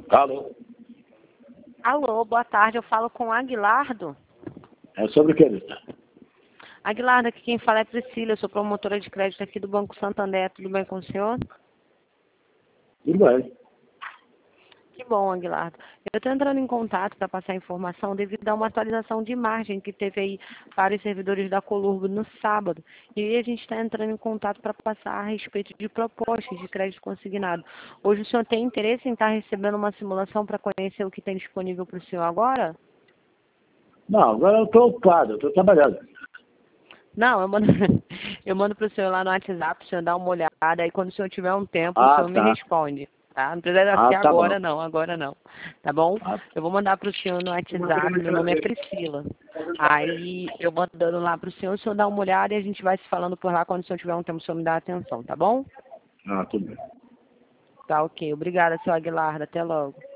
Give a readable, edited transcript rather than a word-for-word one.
Alô? Alô, boa tarde. Eu falo com o Aguilardo. É sobre o que, Lisa? Aguilardo, aqui quem fala é Priscila. Eu sou promotora de crédito aqui do Banco Santander. Tudo bem com o senhor? Tudo bem. Que bom, Aguilardo. Eu estou entrando em contato para passar informação devido a uma atualização de margem que teve aí para os servidores da Colurbo no sábado. E aí a gente está entrando em contato para passar a respeito de propostas de crédito consignado. Hoje o senhor tem interesse em estar recebendo uma simulação para conhecer o que tem disponível para o senhor agora? Não, agora eu estou ocupado, eu estou trabalhando. Não, eu mando para o senhor lá no WhatsApp, para o senhor dar uma olhada. Aí quando o senhor tiver um tempo, o senhor me Tá. responde. Tá? Não precisa ser Tá bom. agora não. Tá bom? Ah, Eu vou mandar para o senhor no WhatsApp, meu nome é Priscila. Aí eu mandando lá para o senhor dá uma olhada e a gente vai se falando por lá. Quando o senhor tiver um tempo, o senhor me dá atenção, tá bom? tudo bem. Tá ok. Obrigada, seu Aguilar. Até logo.